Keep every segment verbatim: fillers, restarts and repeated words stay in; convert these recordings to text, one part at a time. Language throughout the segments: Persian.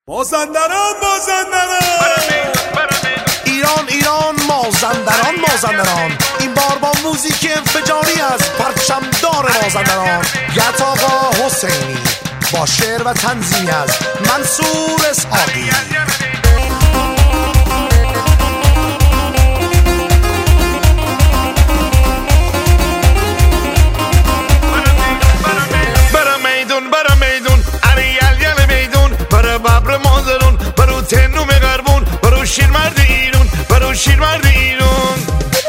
مازندران مازندران ایران ایران مازندران مازندران این بار با موزیک انفجاری از پرچمدار مازندران یت آقا حسینی با شعر و تنظیمی از منصور اسحاقی. تنوم غربون برو شیر مرد ایرون برو شیر مرد ایرون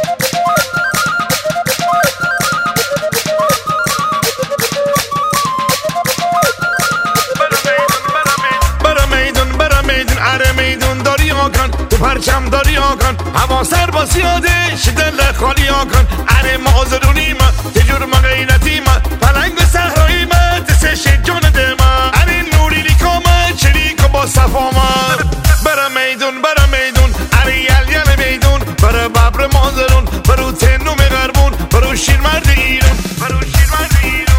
برا میدون برا میدون اره میدون داری آکن تو پرچم داری آکن هوا سر با سیاده شدل خالی آکن اره مازرونی ما تجور ما غیرتی ما پلنگ به صحرایی ما تسش جون دما اره نوری لیکا ما چریک با صفا ما برا میدون برا میدون اره یل یل میدون برا ببر مازرون برو تنوم غربون برو شیر مرد ایرون برو شیر مرد ایرون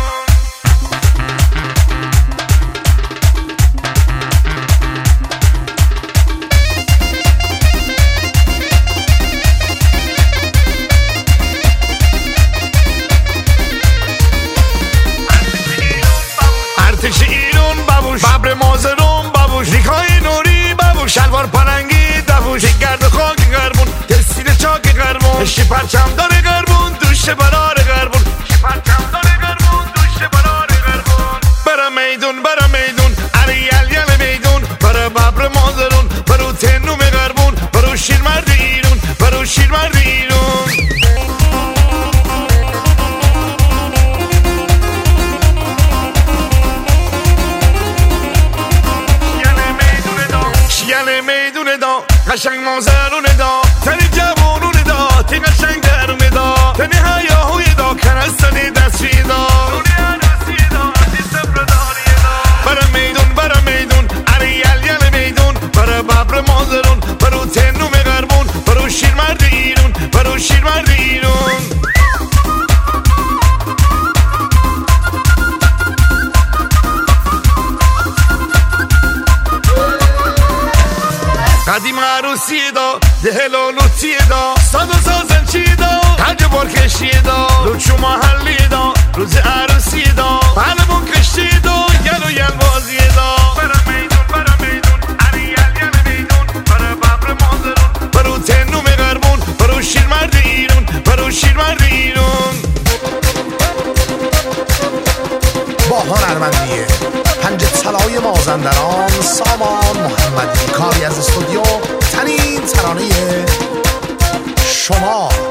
ارتش ایرون بابوش ببر مازرون بابوش ریکای نوری بابوش شلوار پرنگی دووش گرد خاک غربون تسیل چاک غربون شی پرچم داره غربون دوش برار غربون شی پرچم داره غربون دوش برار غربون برا میدون برا میدون اره یل یل میدون برا ببر مازرون برو تنوم غربون برو شیر مرد ایرون برو شیر مرد ایرون شیل میدونه دا قشنگ مازرونه دا تنی جوانونه دا تی قشنگ درونه دا تنی هیاهوی دا کنستنی دستری دا برا میدون برا میدون اره یل یل میدون برا ببر مازرون برو تنوم غربون برو شیر مرد ایرون برو شیر مرد ایرون قدیم عروسی دا دهلو لوتی دا ساز و سازن چی دا تج برکشی دا لوچو محلی دا روز عروسی دا پهلمون کشتی دا یل و یل بازی دا برا میدون برا میدون اره یل یل میدون برا ببر مازرون برو تنوم غربون برو شیر مرد ایرون برو شیر مرد ایرون باهان ارمندیه پنج طلای مازندران سامان محمدی کاری از استودیو تنین ترانه شما.